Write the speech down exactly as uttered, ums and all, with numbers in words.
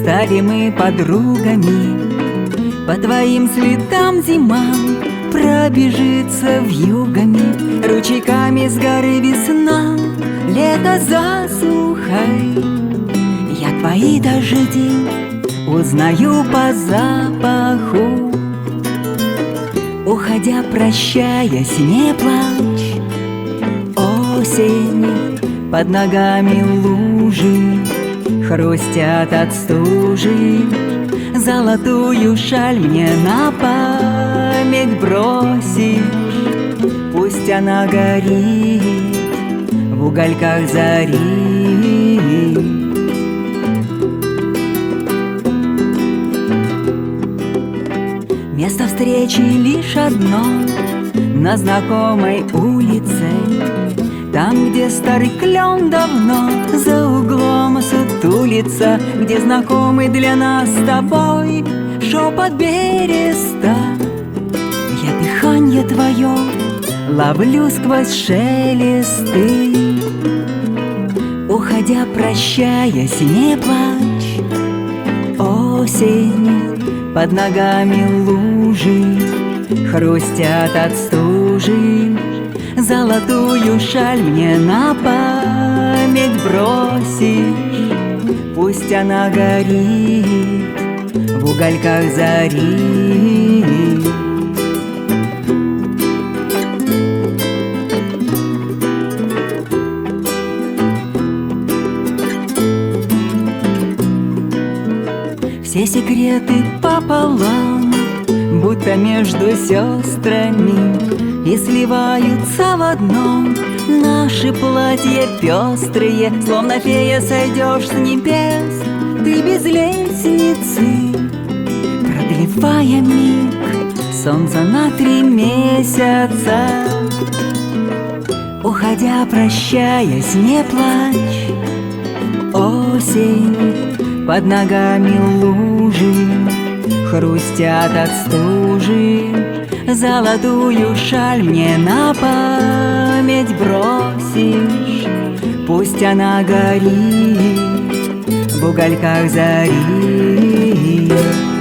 стали мы подругами. По твоим следам зима пробежится вьюгами, ручейками с горы весна, лето засухой. Я твои дожди узнаю по запаху. Уходя, прощаясь, не плачь. Осень, под ногами лужи хрустят от стужи. Золотую шаль мне на память бросишь. Пусть она горит в угольках зари. Место встречи лишь одно на знакомой улице, там, где старый клен давно за углом сутулится, где знакомый для нас с тобой шепот береста. Я дыханье твое ловлю сквозь шелесты. Уходя, прощаясь, не плачь. Осень, под ногами лужи хрустят от стужи. Золотую шаль мне на память бросишь. Пусть она горит в угольках зари. Все секреты пополам, будто между сестрами, и сливаются в одном наши платья пестрые. Словно фея сойдешь с небес, ты без лестницы, продлевая миг солнца на три месяца. Уходя, прощаясь, не плачь. Осень, под ногами лужи хрустят от стужи. Золотую шаль мне на память бросишь. Пусть она горит в угольках зари.